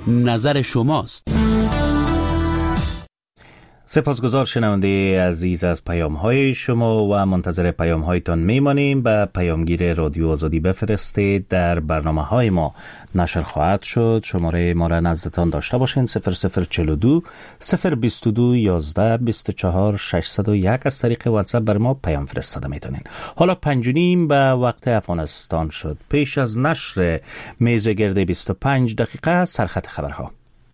نظر شماست. سپاسگزار شنونده عزیز از پیام‌های شما و منتظر پیام‌هایتان میمانیم. به پیامگیر رادیو آزادی بفرستید، در برنامه‌های ما نشر خواهد شد. شماره ما را نزدتان داشته باشین: 0042 022 11 24 601. از طریق واتساپ بر ما پیام فرستاده میتونین. حالا 5:30 به وقت افغانستان شد. پیش از نشر میز گرد 25 دقیقه سرخط خبرها.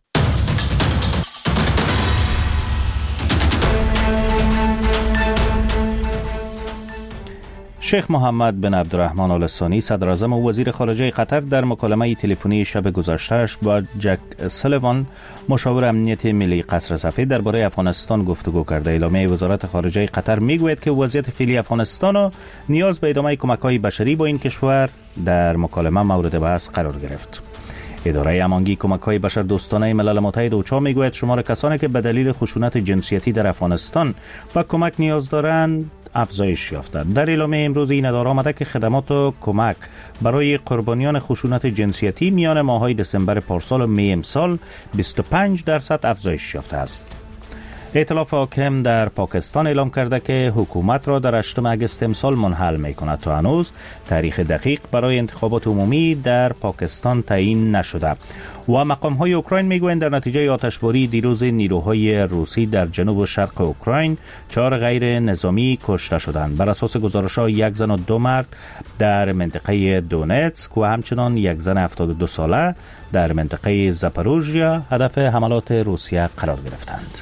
شیخ محمد بن عبدالرحمن آل ثانی صدر اعظم و وزیر خارجه قطر در مکالمه تلفنی شب گذشته‌اش با جک سلیوان مشاور امنیت ملی قصر سفید درباره افغانستان گفتگو کرده. اعلامیه وزارت خارجه قطر میگوید که وضعیت فعلی افغانستان و نیاز به ادامه کمک‌های بشری با این کشور در مکالمه مورد بحث قرار گرفت. اداره امانگی کمک‌های بشردوستانه ملل متحد اوچا میگوید شمار کسانی که به دلیل خشونت جنسیتی در افغانستان به کمک نیاز دارند افزایش یافته. در اعلامیه امروز این اداره آمده که خدمات و کمک برای قربانیان خشونت جنسیتی میان ماه‌های دسامبر پارسال و می امسال 25% افزایش یافته است. ائتلاف حاکم در پاکستان اعلام کرده که حکومت را در 8 اگست امسال منحل می‌کند. تا هنوز تاریخ دقیق برای انتخابات عمومی در پاکستان تعیین نشده و مقام‌های اوکراین میگویند در نتیجه آتشباری دیروز نیروهای روسی در جنوب و شرق اوکراین 4 غیر نظامی کشته شدند. بر اساس گزارش‌ها 1 زن و 2 مرد در منطقه دونتسک و همچنان 1 زن 72 ساله در منطقه زاپاروژیا هدف حملات روسیه قرار گرفتند.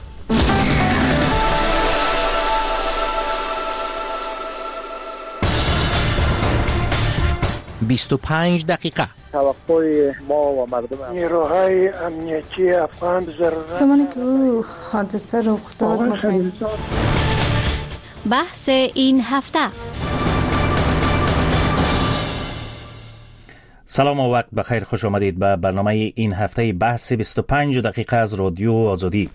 25 دقیقه. توقع ما و مردم نیروهای امنیتی افغان ضرورت زمانی که او حادثه رخ داد بحث این هفته. سلام و وقت بخیر، خوش آمدید به برنامه این هفته بحث 25 دقیقه از رادیو آزادی.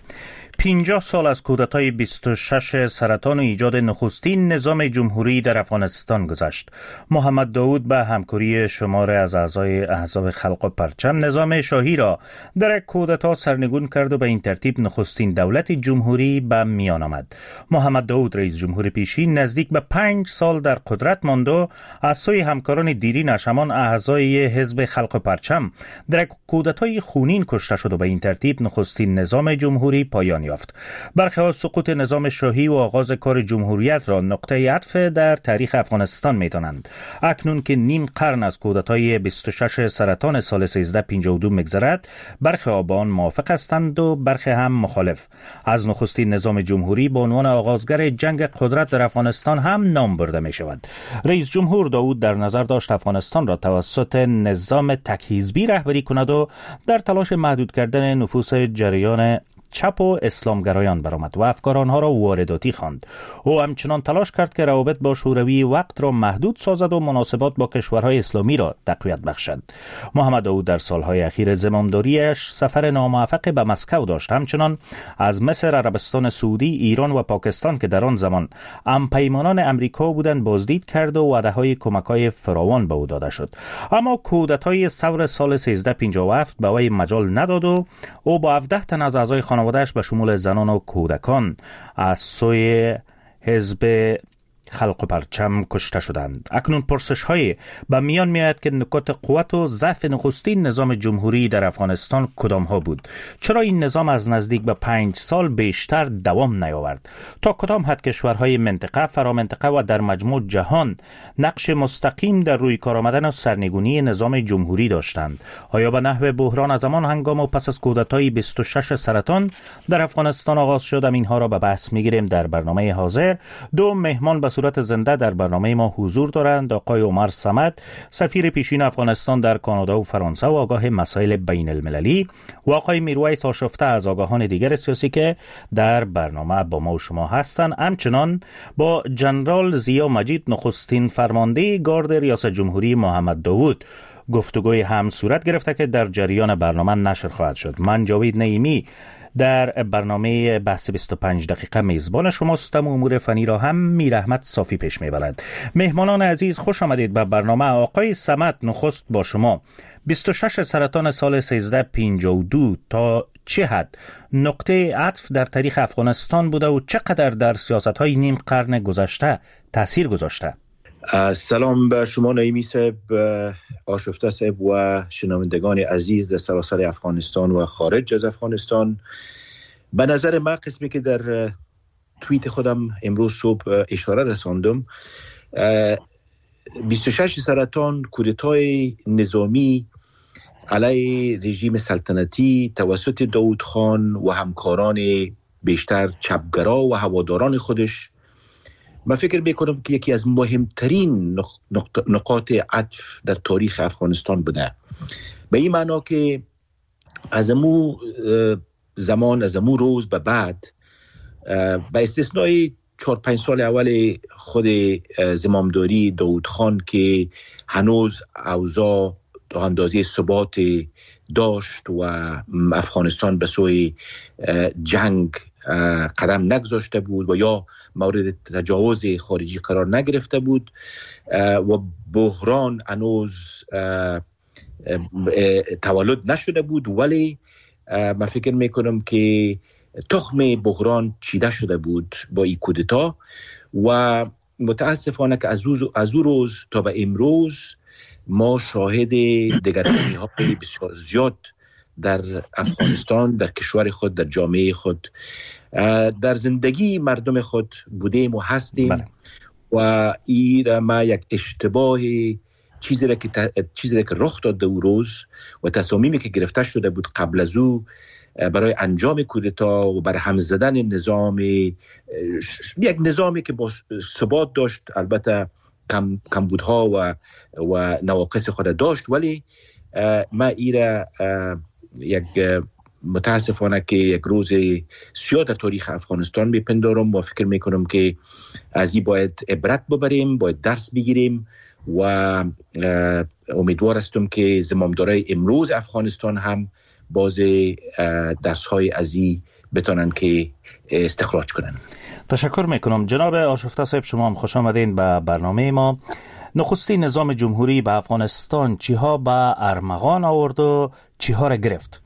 50 سال از کودتای 26 سرطان و ایجاد نخستین نظام جمهوری در افغانستان گذشت. محمد داود به همکاری شمار از اعضای احزاب خلق و پرچم نظام شاهی را در کودتا سرنگون کرد و به این ترتیب نخستین دولت جمهوری به میان آمد. محمد داود رئیس جمهور پیشین نزدیک به 5 سال در قدرت ماند و از سوی همکاران دیرینش همان اعضای حزب خلق و پرچم در کودتای خونین کشته شد و به این ترتیب نخستین نظام جمهوری پایان یافت. برخی از سقوط نظام شاهی و آغاز کار جمهوریت را نقطه عطف در تاریخ افغانستان می‌دانند. اکنون که نیم قرن از کودتای 26 سرطان سال 1352 می‌گذرد، برخی با آن موافق هستند و برخی هم مخالف. از نخستین نظام جمهوری به عنوان آغازگر جنگ قدرت در افغانستان هم نام برده می‌شود. رئیس جمهور داود در نظر داشت افغانستان را توسط نظام تک‌حزبی رهبری کند و در تلاش محدود کردن نفوذ جریان چپ و اسلامگرایان برآمد و افکار آنها را وارداتی خواند. او همچنان تلاش کرد که روابط با شوروی وقت را محدود سازد و مناسبات با کشورهای اسلامی را تقویت بخشد. محمد داود در سالهای اخیر زمامداریش سفر ناموفق به مسکو داشت. همچنان از مصر، عربستان سعودی، ایران و پاکستان که در آن زمان همپیمانان امریکا بودند بازدید کرد و وعده‌های کمک‌های فراوان به او داده شد. اما کودتای ثور سال 1357 به وی مجال نداد و او با 17 تن از اعضای خانواده‌اش به شمول زنان و کودکان از سوی حزب خلق و پرچم کشته شدند. اکنون پرسش های به میان میآید که نکات قوت و ضعف نخستین نظام جمهوری در افغانستان کدام ها بود؟ چرا این نظام از نزدیک به 5 سال بیشتر دوام نیاورد؟ تا کدام حد کشورهای منطقه، فرامنطقه و در مجموع جهان نقش مستقیم در روی کار آمدن و سرنگونی نظام جمهوری داشتند؟ آیا به نحو بحران از همان هنگام و پس از کودتای 26 سرطان در افغانستان آغاز شد؟ اینها را به بحث میگیریم در برنامه حاضر. دو مهمان به صورت زنده در برنامه ما حضور دارند: آقای عمر صمد، سفیر پیشین افغانستان در کانادا و فرانسه و آگاه مسائل بین المللی، و آقای میرویس آشفته از آگاهان دیگر سیاسی که در برنامه با ما و شما هستند. همچنان با جنرال ضیا مجید، نخستین فرمانده گارد ریاست جمهوری محمد داود گفتگوی هم صورت گرفته که در جریان برنامه نشر خواهد شد. من جاوید نعیمی در برنامه بحث 25 دقیقه میزبان شماستم و امور فنی را هم میر احمد صافی پیش میبرد. مهمانان عزیز خوش آمدید به برنامه. آقای صمد، نخست با شما. 26 سرطان سال 1352 تا چه حد نقطه عطف در تاریخ افغانستان بوده و چقدر در سیاست‌های نیم قرن گذشته تأثیر گذاشته؟ سلام به شما نعیمی صاحب، آشفته صاحب و شنوندگان عزیز در سراسر افغانستان و خارج از افغانستان. به نظر من قسمی که در توییت خودم امروز صبح اشاره رساندم، 26 سرطان کودتای نظامی علیه رژیم سلطنتی توسط داود خان و همکاران بیشتر چپگرا و هواداران خودش، من فکر میکنم که یکی از مهمترین نقاط عطف در تاریخ افغانستان بوده. به این معنا که از امو زمان، از امو روز به بعد، به استثنای 4-5 سال اول خود زمامداری داود خان که هنوز اوضاع تا اندازه ثبات داشت و افغانستان به سوی جنگ قدم نگذاشته بود و یا مورد تجاوز خارجی قرار نگرفته بود و بحران هنوز تولد نشده بود، ولی من فکر میکنم که تخم بحران چیده شده بود با این کودتا و متاسفانه که از او روز تا به امروز ما شاهد دگرگونی های بسیار زیاد در افغانستان، در کشور خود، در جامعه خود، در زندگی مردم خود بودیم و هستیم. بله. و این ما یک اشتباه چیزی را که رخ داد او روز و تصامیمی که گرفته شده بود قبل از او برای انجام کودتا و برهم زدن یک نظامی که با ثبات داشت، البته کمبودها و نواقص خود داشت، ولی ما ایره یک متاسفانه که یک روز سیاه در تاریخ افغانستان میپندارم و فکر میکنم که از این باید عبرت ببریم، باید درس بگیریم و امیدوار هستم که زمامدارای امروز افغانستان هم باز درس‌های از این بتونن که استخراج کنن. تشکر میکنم. جناب آشفته صاحب، شما هم خوش آمدین به برنامه ما. نخستین نظام جمهوری به افغانستان چیها به ارمغان آورد و چیها را گرفت؟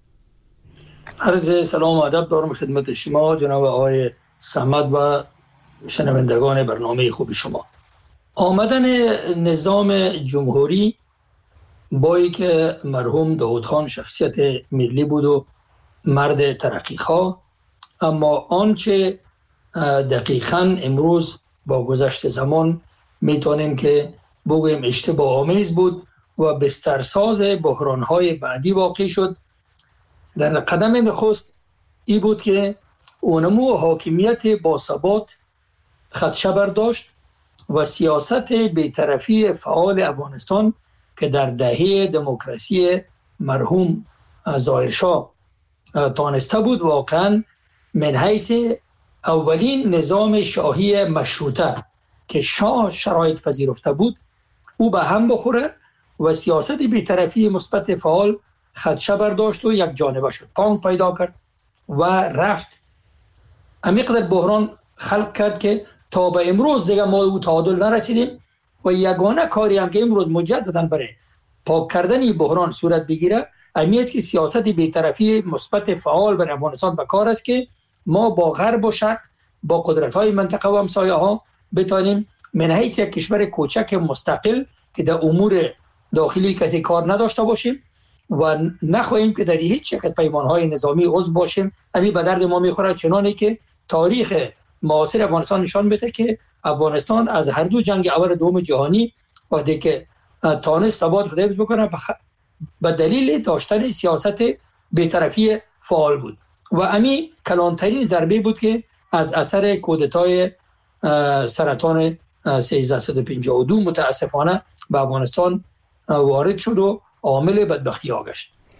عرض سلام و ادب دارم خدمت شما جناب آقای صمد و شنوندگان برنامه خوب شما. آمدن نظام جمهوری بایی که مرحوم داود خان شخصیت ملی بود و مرد ترقیخواه، اما آنچه دقیقاً امروز با گذشت زمان میتونیم که بگویم اشتباه آمیز بود و بسترساز بحران‌های بعدی واقع شد. در قدم نخست ای بود که اونمو حاکمیت باثبات خدشه برداشت و سیاست بی‌طرفی فعال افغانستان که در دهه دموکراسی مرحوم ظاهرشاه تانسته بود واقعا من حیث اولین نظام شاهی مشروطه که شاه شرایط پذیرفته بود او به هم بخوره و سیاست بی‌طرفی مثبت فعال خدشه برداشت و یک جانبه شد، پانگ پیدا کرد و رفت عمیق‌تر بحران خلق کرد که تا به امروز دیگه ما او تعادل نرسیدیم و یگانه کاری هم که امروز مجددا برای پاک کردن این بحران صورت بگیره امی است که سیاست بی‌طرفی مثبت فعال بر افغانستان به کار است که ما با غرب و شرق با قدرت‌های منطقه و همسایه‌ها بتانیم من حیث یک کشور کوچک مستقل که در امور داخلی کسی کار نداشته باشیم و نخواهیم که در هیچ یک از پیمان‌های نظامی عضو باشیم. همین به درد ما می‌خوره، چنانه که تاریخ معاصر افغانستان نشان میده که افغانستان از هر دو جنگ اول دوم جهانی وقتی که تانست ثبات خود حفظ بکنه به دلیل داشتن سیاست بی‌طرفی فعال بود و همین کلانترین ضربه بود که از اثر کودتای سرطان 1352 متاسفانه به افغانستان وارد شد و عامل بدبختی ها گشت.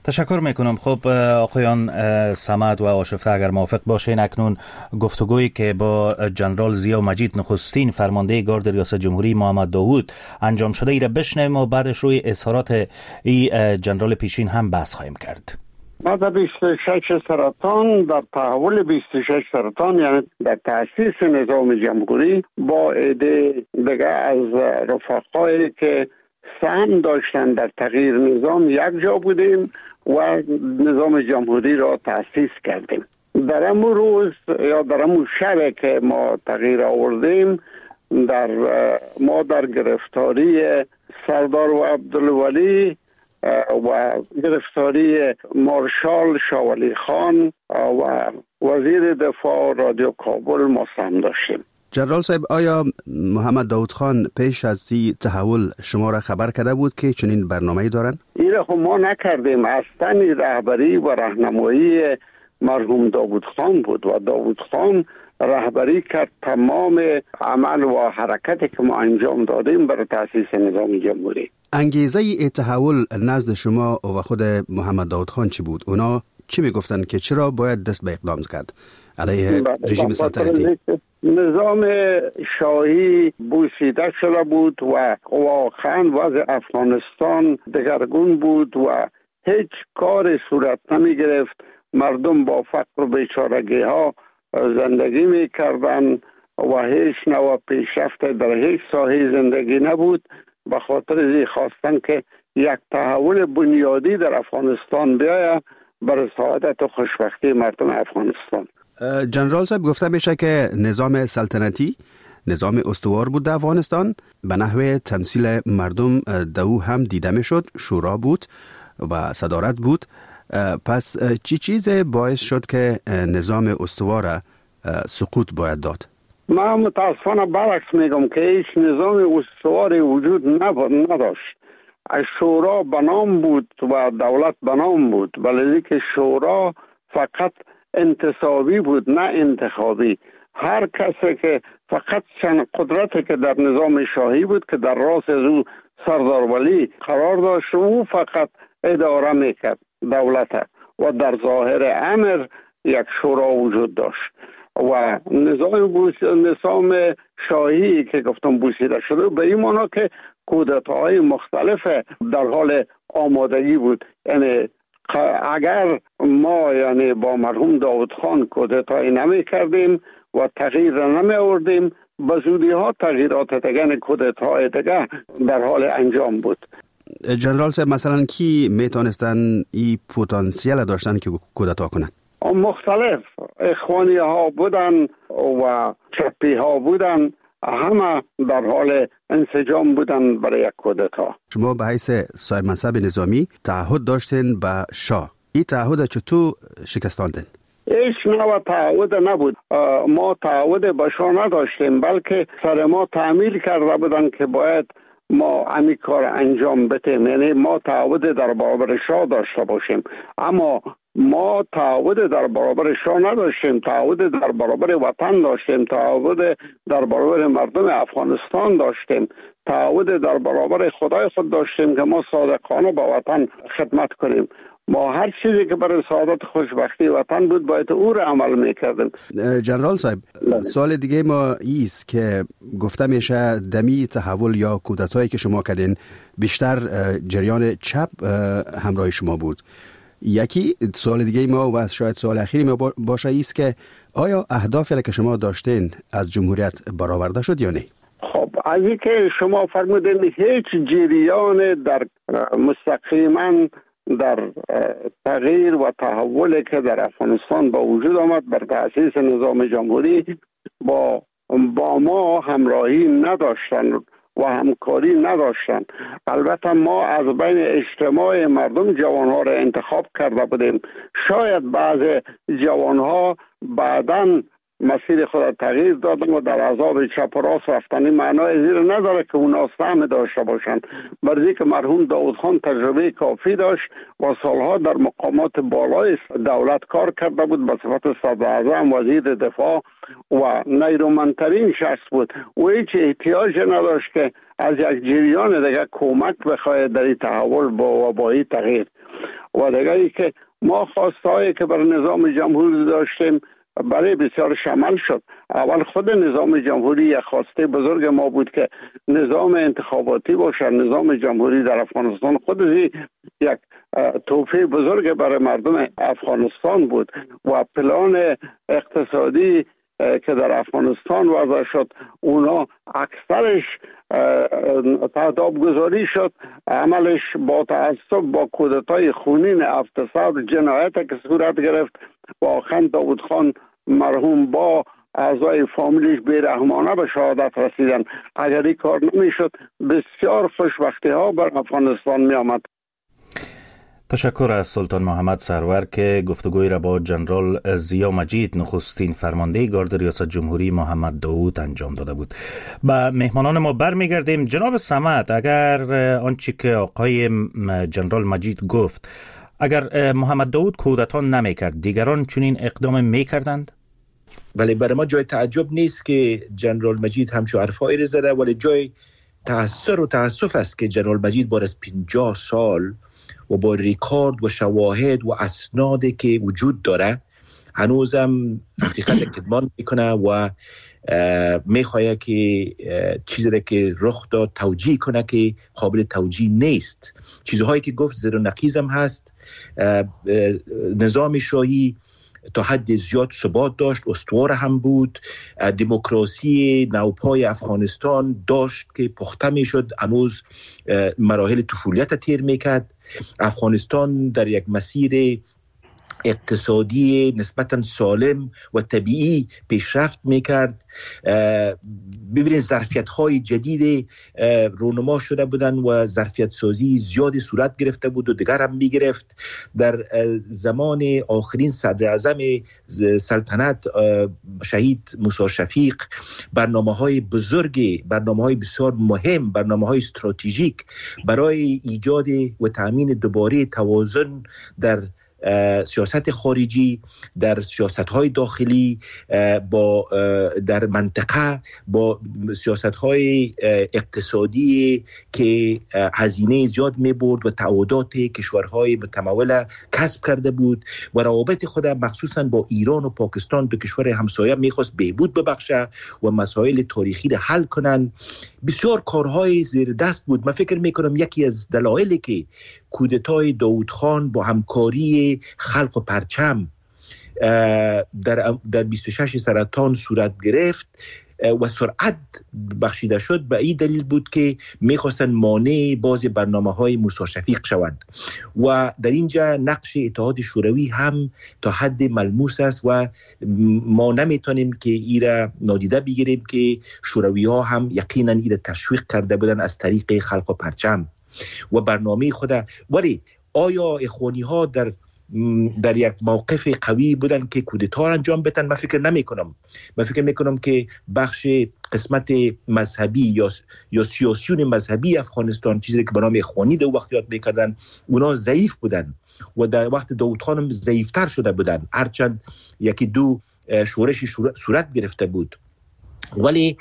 تشکر میکنم. خب آقایان صمد و آشفته، اگر موافق باشین اکنون گفتگویی که با جنرال ضیاء مجید نخستین فرمانده گارد ریاست جمهوری محمد داوود انجام شده ای را بشنویم و بعدش روی اظهارات ای جنرال پیشین هم بحث خواهیم کرد. بعد 26 سرطان، در تحول 26 سرطان یعنی در تأسیس نظام جمهوری با عده دیگه از رفقایی که سهم داشتن در تغییر نظام یک جا بودیم و نظام جمهوری را تأسیس کردیم. در امو روز یا در امو شب که ما تغییر آوردیم، ما در گرفتاری سردار و عبدالولی و گرفتاری مارشال شاولی خان و وزیر دفاع رادیو کابل ما سهم داشتیم. جنرال صاحب، آیا محمد داوود خان پیش از سی تحول شما را خبر کرده بود که چنین برنامه‌ای دارن؟ این را ما نکردیم. اصلا رهبری و راهنمایی مرحوم داوود خان بود و داوود خان رهبری کرد تمام عمل و حرکتی که ما انجام دادیم برای تأسیس نظام جمهوری. انگیزه ای تحول نزد شما و خود محمد داوود خان چی بود؟ اونا چی میگفتن که چرا باید دست به اقدام کرد علیه رژیم سلطنتی؟ نظام شاهی بوسیده شده بود و واقعا وضع افغانستان دگرگون بود و هیچ کار صورت نمی گرفت. مردم با فقر و بیچارگی ها زندگی می کردن و هیچ نوع پیشرفت در هیچ ساحه زندگی نبود. به خاطر ازی خواستن که یک تحول بنیادی در افغانستان بیاید برای سعادت و خوشبختی مردم افغانستان. جنرال صاحب، گفته میشه که نظام سلطنتی نظام استوار بود در افغانستان، به نحوه تمثیل مردم دو هم دیده میشد، شورا بود و صدارت بود. پس چی چیز باعث شد که نظام استوار سقوط باید داد؟ من متاسفانه برعکس میگم که هیچ نظام استواری وجود نداشت. شورا بنام بود و دولت بنام بود، ولی که شورا فقط انتصابی بود نه انتخابی. هر کسی که فقط چند قدرتی که در نظام شاهی بود که در راس از او سردار ولی قرار داشت، او فقط اداره میکرد دولت و در ظاهر امر یک شورا وجود داشت و نظام شاهی که گفتم بوسیده شده به این معنی که کودتاهای مختلف در حال آمادگی بود. یعنی اگر ما یعنی با مرحوم داوود خان کودتایی نمی کردیم و تغییر را نمی آوردیم، به زودی ها تغییرات دیگر کودتاهای دیگر در حال انجام بود. جنرال صاحب، مثلا کی میتونستن این پتانسیل داشتن که کودتا کنن؟ مختلف اخوانی ها بودن و چپی ها بودن، همه در حال انسجام بودن برای یک کودتا. شما به حیث صاحب منصب نظامی تعهد داشتین به شاه، این تعهد چطور شکستاندین؟ هیچ نوع تعهد نبود. ما تعهد به شاه نداشتیم، بلکه سر ما تعمیل کرده بودن که باید ما همین کار انجام بدیم. یعنی ما تعهد در برابر شاه داشته باشیم، اما ما تعهد در برابر شاه نداشتیم. تعهد در برابر وطن داشتیم، تعهد در برابر مردم افغانستان داشتیم، تعهد در برابر خدای خود داشتیم که ما صادقانه با وطن خدمت کنیم. ما هر چیزی که برای سعادت خوشبختی وطن بود باید او را عمل میکردیم. جنرال صاحب، سوال دیگه ما ایست که گفته میشه دمی تحول یا کودتایی که شما کردین بیشتر جریان چپ همراه شما بود. یکی سوال دیگه ما و شاید سوال اخیری ما باشه ایست که آیا اهدافی که شما داشتین از جمهوریت برآورده شد یا نه؟ خب از اینکه شما فرمودین هیچ جریان در مستقیما در تغییر و تحولی که در افغانستان با وجود آمد بر تأسیس نظام جمهوری با ما همراهی نداشتن و همکاری نداشتن. البته ما از بین اجتماع مردم جوانها را انتخاب کرده بودیم. شاید بعض جوانها بعداً مسیر خود را تغییر دادن و در عذاب چپ و راست رفتن. این معنای زیر نداره که اونا سهم داشته باشند، برای که مرحوم داوود خان تجربه کافی داشت و سالها در مقامات بالای دولت کار کرده بود، به صفت صدراعظم، وزیر دفاع و نیرومندترین شخص بود و هیچ احتیاج نداشت که از یک جریان دیگه کمک بخواهد در این تحول با این تغییر. و دیگه ای که ما خواستهایی که بر نظام جمهوری داشتیم برای بسیار شمل شد. اول خود نظام جمهوری یک خواسته بزرگ ما بود که نظام انتخاباتی باشه. نظام جمهوری در افغانستان خود یک تحفه بزرگ برای مردم افغانستان بود و پلان اقتصادی که در افغانستان وضع شد اونا اکثرش تحت آبگذاری شد. عملش با تعصب با کودتای خونین اغتصاب جنایت که صورت گرفت و آخر داود خان مرحوم با اعضای فامیلش بیرحمانه به شهادت رسیدن. اگر این کار نمی شد بسیار خوشبختی ها بر افغانستان می آمد. تشکر از سلطان محمد سرور که گفتگوی را با جنرال ضیا مجید نخستین فرمانده گارد ریاست جمهوری محمد داوود انجام داده بود. با مهمانان ما برمیگردیم. جناب صمد، اگر آنچه که آقای جنرال مجید گفت، اگر محمد داوود کودتا نمیکرد دیگران چنین اقدام میکردند؟ ولی برای ما جای تعجب نیست که جنرال مجید همچو حرفایی زده، ولی جای تأثیر و تأسف است که جنرال مجید بعد از 50 سال و با ریکارد و شواهد و اسنادی که وجود داره هنوزم حقیقت کدمان میکنه و میخواه که چیزی که رخ داد توجیه کنه که قابل توجیه نیست. چیزهایی که گفت زیر و نقیز هم هست. نظام شاهی تا حد زیاد ثبات داشت، استوار هم بود. دموکراسی نوپای افغانستان داشت که پخته میشد، هنوز مراحل طفولیت تیر میکرد. افغانستان در یک مسیر اقتصادی نسبتاً سالم و طبیعی پیشرفت میکرد. ببینید ظرفیت های جدید رونما شده بودن و ظرفیت سازی زیادی صورت گرفته بود و دیگر هم میگرفت. در زمان آخرین صدر اعظم سلطنت شهید موسی شفیق برنامه های بزرگ، برنامه های بسیار مهم، برنامه های استراتژیک برای ایجاد و تامین دوباره توازن در سیاست خارجی، در سیاست‌های داخلی، با در منطقه، با سیاست‌های اقتصادی که هزینه زیاد می‌برد و تعهدات کشورهای متمول کسب کرده بود و روابط خود مخصوصاً با ایران و پاکستان، دو کشور همسایه، می‌خواست بهبود ببخشه و مسائل تاریخی را حل کنن. بسیار کارهای زیر دست بود. من فکر می‌کنم یکی از دلایلی که کودتای داوود خان با همکاری خلق و پرچم در 26 سرطان صورت گرفت و سرعت بخشیده شد به این دلیل بود که میخواستن مانع باز برنامه‌های موسی شفیق شوند و در اینجا نقش اتحاد شوروی هم تا حد ملموس است و ما نمیتونیم که ایره نادیده بگیریم که شوروی‌ها هم یقینا ایره تشویق کرده بودن از طریق خلق و پرچم و برنامه خود. ولی آیا اخوانی ها در یک موقف قوی بودن که کودتا انجام بدن؟ من فکر نمی کنم. من فکر می کنم که بخش قسمت مذهبی یا سیاسیون مذهبی افغانستان، چیزی که به نام اخوانی در وقت یاد میکردن، اونا ضعیف بودن و در وقت داوود خان هم ضعیفتر شده بودن، هرچند یکی دو شورشی صورت گرفته بود. ولی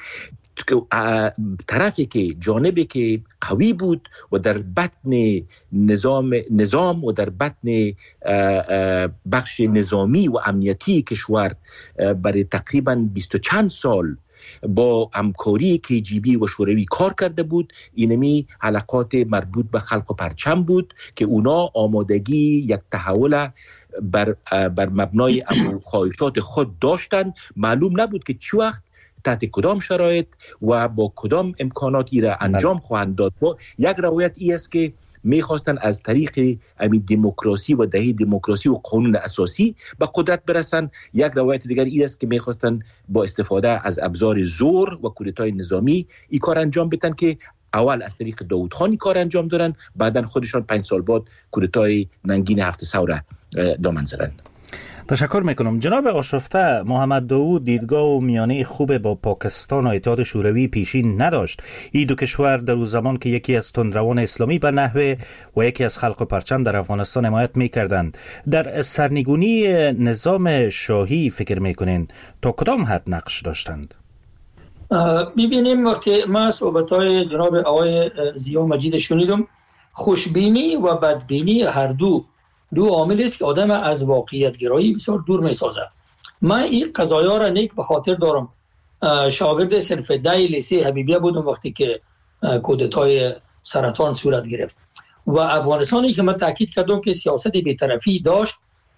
طرفی که جانبی که قوی بود و در بطن نظام و در بطن بخش نظامی و امنیتی کشور برای تقریباً 20 چند سال با همکاری KGB و شوروی کار کرده بود، اینمی حلقات مربوط به خلق و پرچم بود که اونا آمادگی یک تحول بر مبنای خواهشات خود داشتن. معلوم نبود که چه وقت تحت کدام شرایط و با کدام امکاناتی را انجام خواهند داد. یک روایت ای است که میخواستن از طریق دموکراسی و دهه دموکراسی و قانون اساسی به قدرت برسن. یک روایت دیگر ای است که میخواستن با استفاده از ابزار زور و کودتای نظامی این کار انجام بدن که اول از طریق داوود خان کار انجام دادن، بعدن خودشان 5 سال بعد کودتای ننگین 7 سوره دامن زدن. تشکر میکنم. جناب آشفته، محمد داوود دیدگاه و میانه خوب با پاکستان و اتحاد شوروی پیشین نداشت. این دو کشور در اون زمان که یکی از تندروان اسلامی به نحوه و یکی از خلق و پرچم در افغانستان حمایت میکردند. در سرنگونی نظام شاهی فکر میکنین تا کدام حد نقش داشتند؟ میبینیم وقتی ما صحبت‌های جناب آقای ضیا مجید شنیدم، خوشبینی و بدبینی هر دو دو عامل است که آدم از واقعیت گرایی بسیار دور می سازه. من این قضایا را نیک به خاطر دارم. شاگرد صنف 10 لیسه حبیبیه بودم وقتی که کودتای سرطان صورت گرفت و افغانستانی که من تاکید کردم که سیاست بی‌طرفی داشت.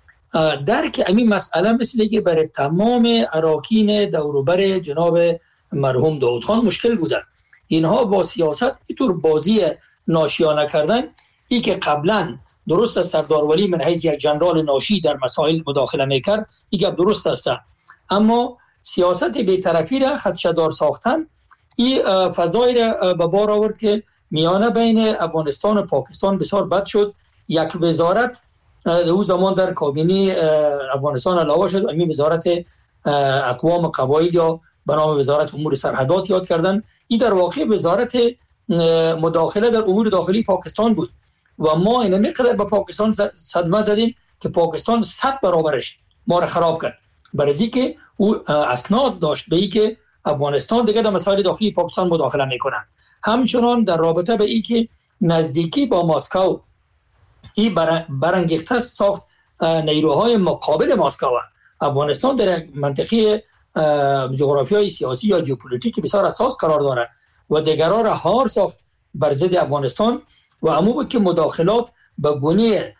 درک همین مسئله مثل که برای تمام اراکین دوروبر جناب مرحوم داود خان مشکل بوده. اینها با سیاست اینطور بازی ناشیانه کردن، ای که قبلا درست است سردار ولی من حیث یک جنرال ناشی در مسائل مداخله میکرد، این درست است، اما سیاست بی‌طرفی را خدشه‌دار ساختن این فضای را به بار آورد که میانه بین افغانستان و پاکستان بسیار بد شد. یک وزارت او زمان در کابینه افغانستان علاوه شد، همین وزارت اقوام قبایل یا به نام وزارت امور سرحدات یاد کردن. این در واقع وزارت مداخله در امور داخلی پاکستان بود و ما این قدر به پاکستان صدمه زدیم که پاکستان 100 برابرش ما را خراب کرد، برای که او اسناد داشت به این که افغانستان دیگه در مسائل داخلی پاکستان مداخله میکنه. همچنان در رابطه به این که نزدیکی با مسکو این برانگیخته ساخت نیروهای مقابل مسکو. افغانستان در منطقه جغرافیای سیاسی یا ژئوپلیتیک بسیار اساس قرار داره و دیگران را هار ساخت بر ضد افغانستان و امو بود که مداخلات به گونه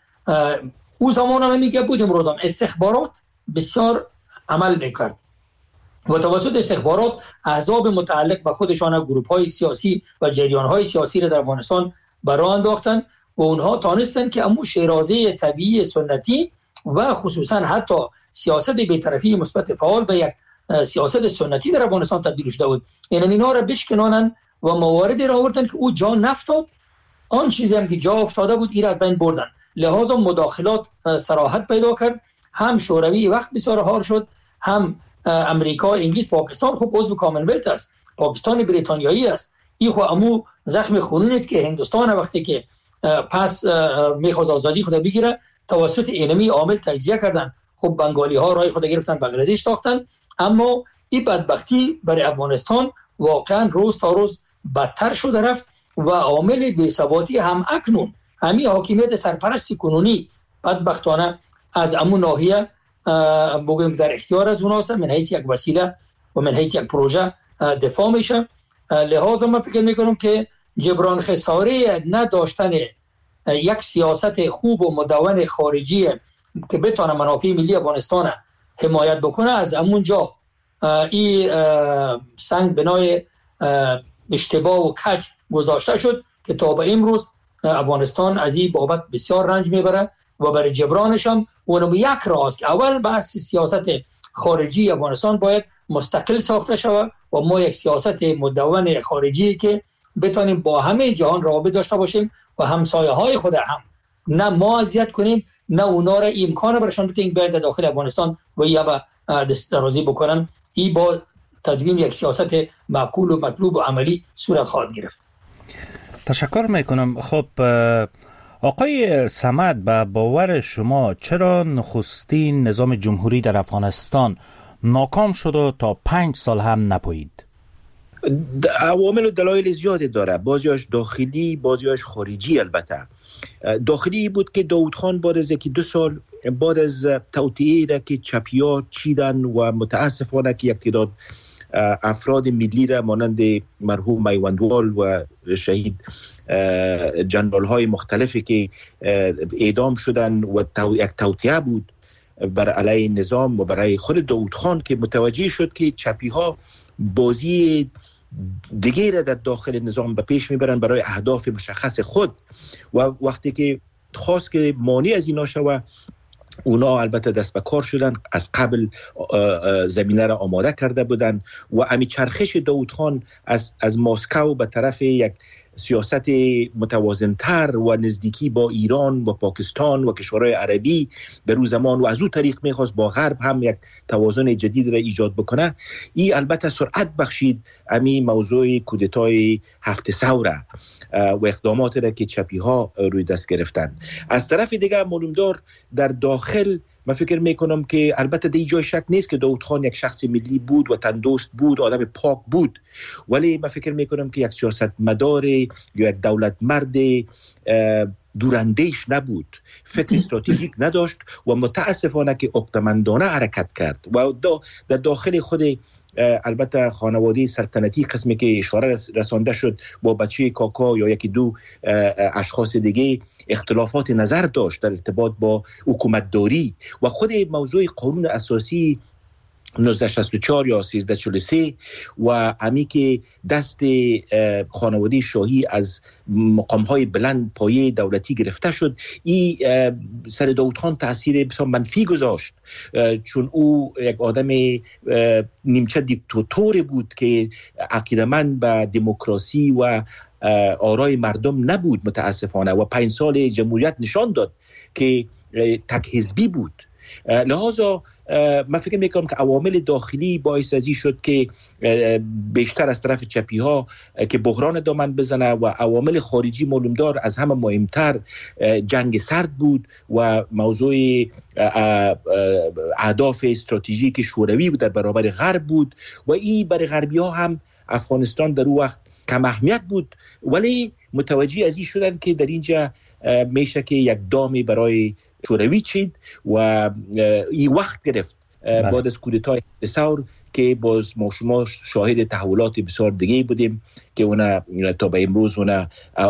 او زمان هم میگه بود امروز هم استخبارات بسیار عمل میکرد و توسط استخبارات احزاب متعلق به خودشان گروه‌های سیاسی و جریان‌های سیاسی را در افغانستان برآ انداختن و اونها تانستن که امو شیرازه طبیعی سنتی و خصوصا حتی سیاست بی‌طرفی مثبت فعال به یک سیاست سنتی در افغانستان تبدیل شده بود. اینا را بشکنانن و مواردی را آوردن که او جا نفتاد، آن چیزی هم که جا افتاده بود این را از بین بردن. لحاظا مداخلات صراحت پیدا کرد. هم شوروی وقت بسیار هار شد، هم امریکا، انگلیس، پاکستان خب عضو کامنولت است، پاکستان بریتانیایی است. این خو امو زخم خونین است که هندوستان وقتی که پس میخواست آزادی خود بگیره توسط اینمی عامل تجزیه کردن. خب بنگالی ها رای خود گرفتن، بنگلادش تاختن، اما این بدبختی برای افغانستان واقعا روز تا روز بدتر شده رفت و عامل بی‌ثباتی هم اکنون همین حاکمیت سرپرستی کنونی بدبختانه از امون ناحیه بگویم در اختیار از اوناست، من حیث یک وسیله و من حیث یک پروژه دفاع میشه. لحاظا من فکر میکنم که جبران خساره نداشتن یک سیاست خوب و مدون خارجی که بتونه منافع ملی افغانستان حمایت بکنه از همونجا این سنگ بنای اشتباه و کج گذاشته شد که تا به امروز افغانستان از این بابت بسیار رنج میبره و برای جبرانش هم اونم یک راست که اول بحث سیاست خارجی افغانستان باید مستقل ساخته شود و ما یک سیاست مدون خارجی که بتونیم با همه جهان روابط داشته باشیم و همسایه های خود هم نه ما اذیت کنیم نه اونا را امکان برشان بدیم بیاید داخل افغانستان و یا به دست درازی بکنن. این با تدوین یک سیاست معقول و مطلوب و عملی صورت خواهد گرفت. تشکر میکنم. خب آقای صمد، به باور شما چرا نخستین نظام جمهوری در افغانستان ناکام شد و تا 5 سال هم نپایید؟ عوامل و دلایل زیادی داره، بعضیاش داخلی بعضیاش خارجی. البته داخلی بود که داود خان بعد از 2 سال بعد از توطئه‌ای را که چپی‌ها چیدن و متاسفانه که یک تعداد افراد ملی را مانند مرحوم میوندوال و شهید جنرال های مختلفی که اعدام شدن و یک توطئه بود بر علیه نظام و برای خود داود خان که متوجه شد که چپی ها بازی دیگه را در داخل نظام به پیش میبرن برای اهداف مشخص خود و وقتی که خواست که مانع از اینا شود اونا البته دست به کار شدن، از قبل زمینه را آماده کرده بودن و امی چرخش داود خان از مسکو به طرف یک سیاست متوازن‌تر و نزدیکی با ایران و پاکستان و کشورهای عربی در اون زمان و از اون طریق میخواست با غرب هم یک توازن جدید را ایجاد بکنه. این البته سرعت بخشید امی موضوع کودتای 7 ثوره و اقدامات را که چپی ها روی دست گرفتن. از طرف دیگه معلومدار در داخل من فکر میکنم که البته در جای شک نیست که داود خان یک شخص ملی بود، وطن دوست بود، آدم پاک بود، ولی من فکر میکنم که یک سیاستمدار یا یک دولت مرد دوراندیش نبود، فکر استراتژیک نداشت و متاسفانه که عقده‌مندانه حرکت کرد و در داخل خود البته خانواده سلطنتی قسمی که اشاره رسانده شد با بچه کاکا یا یکی دو اشخاص دیگه اختلافات نظر داشت در ارتباط با حکومتداری و خود موضوع قانون اساسی 1964 یا 1343 و همی که دست خانواده شاهی از مقام‌های بلند پایه دولتی گرفته شد، این سر داود خان تأثیر بسیار منفی گذاشت، چون او یک آدم نیمچه دیکتاتور بود که عقیده‌مند به دموکراسی و آرای مردم نبود متاسفانه و 5 سال جمهوریت نشان داد که تک حزبی بود. لحاظا من فکر میکنم که عوامل داخلی باعث ازی شد که بیشتر از طرف چپی ها که بحران دامن بزنه و عوامل خارجی معلومدار از همه مهمتر جنگ سرد بود و موضوع اهداف استراتژیک شوروی در برابر غرب بود و این برای غربی ها هم افغانستان در اون وقت کم اهمیت بود، ولی متوجه ازی شدن که در اینجا میشه که یک دامی برای شوروی چید و این وقت گرفت بعد از کودتای ثور که باز ما شما شاهد تحولات بسیار دیگه بودیم که اونا تا به امروز اونا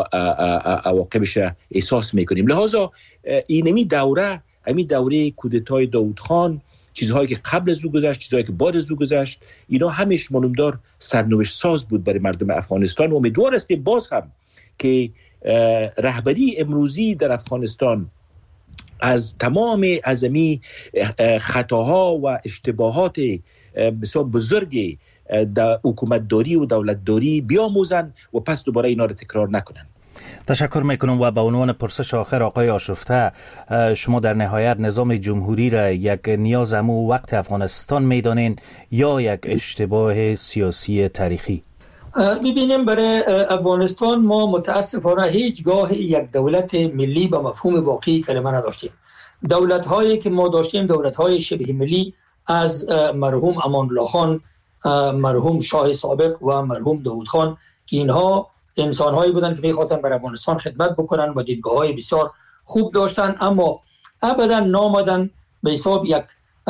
عواقبش احساس میکنیم. لحاظا اینمی دوره کودتای داود خان، چیزهایی که قبل از او گذشت، چیزهایی که بعد از او گذشت، اینا همش معلومدار سرنوشت ساز بود برای مردم افغانستان و امیدوار هستیم باز هم که رهبری امروزی در افغانستان از تمام ازمی خطاها و اشتباهات بسیار بزرگ در حکومتداری و دولتداری بیاموزن و پس دوباره اینا رو تکرار نکنن. تشکر میکنم و به عنوان پرسش آخر آقای آشفته، شما در نهایت نظام جمهوری را یک نیاز امو وقت افغانستان میدانین یا یک اشتباه سیاسی تاریخی؟ میبینیم برای افغانستان ما متاسفانه هیچگاه یک دولت ملی به مفهوم واقعی کلمه نداشتیم. دولت هایی که ما داشتیم دولت های شبه ملی از مرحوم امان الله خان، مرحوم شاه سابق و مرحوم داود خان که اینها انسان هایی بودن که میخواستن برای افغانستان خدمت بکنن و دیدگاه های بسیار خوب داشتن، اما ابدا نامدن به حساب یک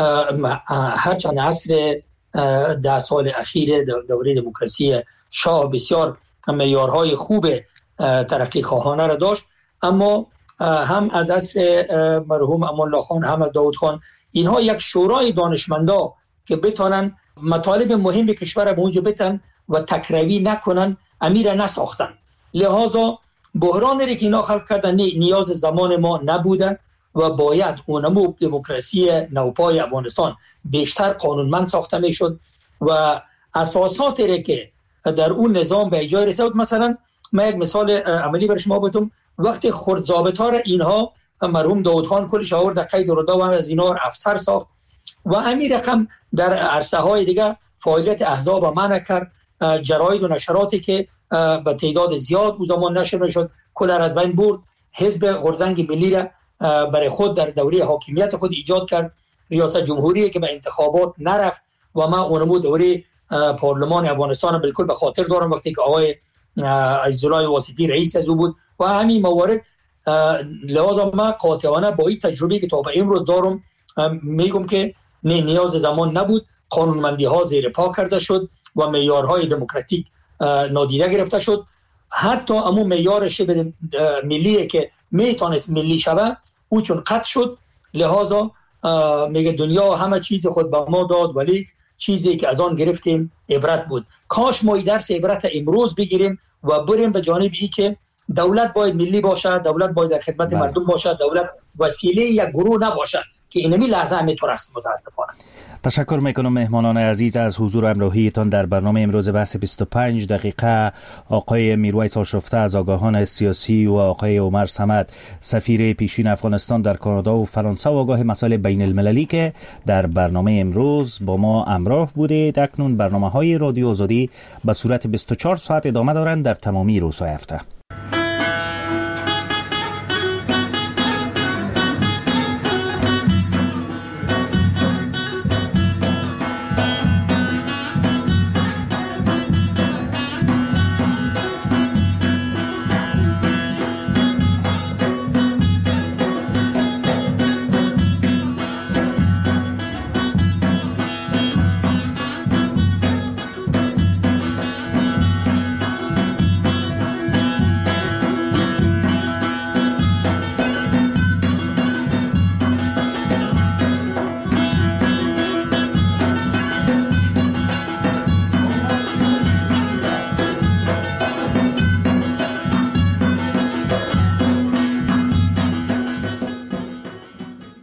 هرچند عصر 10 سال اخیر دوره دموکراسی شاه بسیار معیارهای خوب ترقی خواهانه را داشت، اما هم از عصر مرحوم امان الله خان هم از داود خان اینها یک شورای دانشمندا که بتونن مطالب مهم کشور به اونجا بتن و تکروی نکنن امیر نساختن. لحاظا بحرانی که اینا خلق کردن نیاز زمان ما نبوده و باید اونمو دموکراسی نوپای افغانستان بیشتر قانونمند ساخته میشد و اساساتی که در اون نظام به اجرا رسید. مثلا من یک مثال عملی برای شما بدم، وقتی خرد ضابطا را اینها مرحوم داود خان کلش آورد در قید ردا و از اینا افسر ساخت و همین رقم در عرصه های دیگه فعالیت احزاب منع کرد، جراید و نشراتی که به تعداد زیاد او زمان نشر میشد کل از بین برد، حزب غرزنگ ملی را برای خود در دوره حاکمیت خود ایجاد کرد، ریاست جمهوری که به انتخابات نرفت و ما اونمو دوره پارلمان افغانستان بالکل به خاطر دارم وقتی که آقای عزیزالله واسطی رئیس از او بود و همین موارد. لحاظا ما قاطعانه با این تجربه که تا به امروز دارم میگم که نیاز زمان نبود، قانونمندی ها زیر پا کرده شد و معیارهای دموکراتیک نادیده گرفته شد. حتی امون معیار شبه ملی که میتونست ملی شود او چون قطع شد، لحاظا میگه دنیا همه چیز خود به ما داد ولی چیزی که از آن گرفتیم عبرت بود. کاش ما درس عبرت امروز بگیریم و بریم به جانب ای که دولت باید ملی باشد، دولت باید در خدمت مردم باشد، دولت وسیله یک گروه نباشد که اینمی لحظه همینطور است. متاسفانه. تشکر میکنم مهمانان عزیز از حضور امروهیتان در برنامه امروز بحث 25 دقیقه. آقای میرویس آشفته از آگاهان سیاسی و آقای عمر صمد سفیر پیشین افغانستان در کانادا و فرانسه و آگاه مسائل بین المللی که در برنامه امروز با ما همراه بودید. اکنون برنامه های رادیو آزادی به صورت 24 ساعت ادامه دارند در تمامی روزهای هفته.